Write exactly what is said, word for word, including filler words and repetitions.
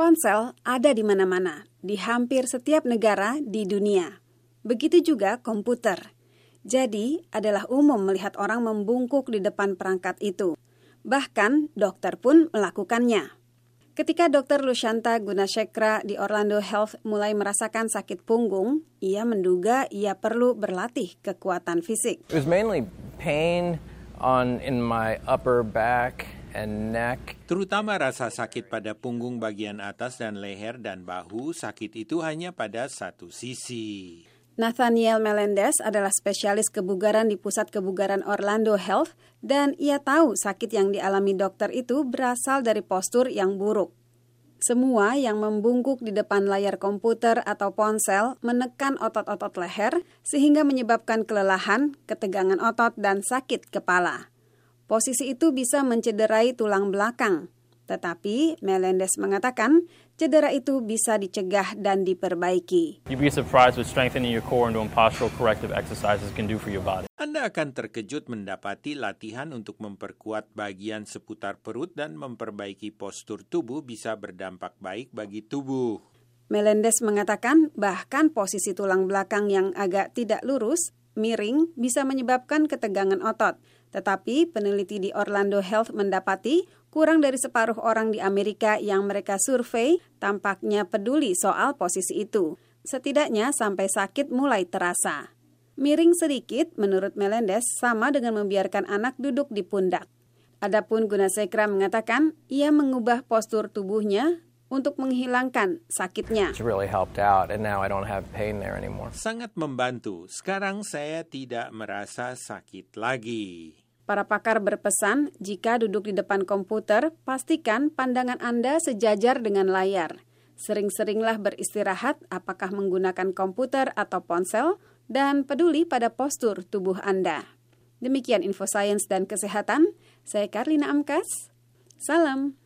Ponsel ada di mana-mana, di hampir setiap negara di dunia. Begitu juga komputer. Jadi, adalah umum melihat orang membungkuk di depan perangkat itu. Bahkan, dokter pun melakukannya. Ketika dokter Lushanta Gunasekara di Orlando Health mulai merasakan sakit punggung, ia menduga ia perlu berlatih kekuatan fisik. It was mainly pain on in my upper back and neck. Terutama rasa sakit pada punggung bagian atas dan leher dan bahu, sakit itu hanya pada satu sisi. Nathaniel Melendez adalah spesialis kebugaran di Pusat Kebugaran Orlando Health dan ia tahu sakit yang dialami dokter itu berasal dari postur yang buruk. Semua yang membungkuk di depan layar komputer atau ponsel menekan otot-otot leher sehingga menyebabkan kelelahan, ketegangan otot, dan sakit kepala. Posisi itu bisa mencederai tulang belakang. Tetapi Melendez mengatakan cedera itu bisa dicegah dan diperbaiki. You'd be surprised what strengthening your core and doing postural corrective exercises can do for your body. Anda akan terkejut mendapati latihan untuk memperkuat bagian seputar perut dan memperbaiki postur tubuh bisa berdampak baik bagi tubuh. Melendez mengatakan bahkan posisi tulang belakang yang agak tidak lurus, miring, bisa menyebabkan ketegangan otot. Tetapi peneliti di Orlando Health mendapati kurang dari separuh orang di Amerika yang mereka survei tampaknya peduli soal posisi itu. Setidaknya sampai sakit mulai terasa. Miring sedikit, menurut Melendez, sama dengan membiarkan anak duduk di pundak. Adapun Gunasekara mengatakan ia mengubah postur tubuhnya untuk menghilangkan sakitnya. It's really helped out and now I don't have pain there anymore. Sangat membantu. Sekarang saya tidak merasa sakit lagi. Para pakar berpesan, jika duduk di depan komputer, pastikan pandangan Anda sejajar dengan layar. Sering-seringlah beristirahat apakah menggunakan komputer atau ponsel, dan peduli pada postur tubuh Anda. Demikian info sains dan kesehatan, saya Karlina Amkas. Salam.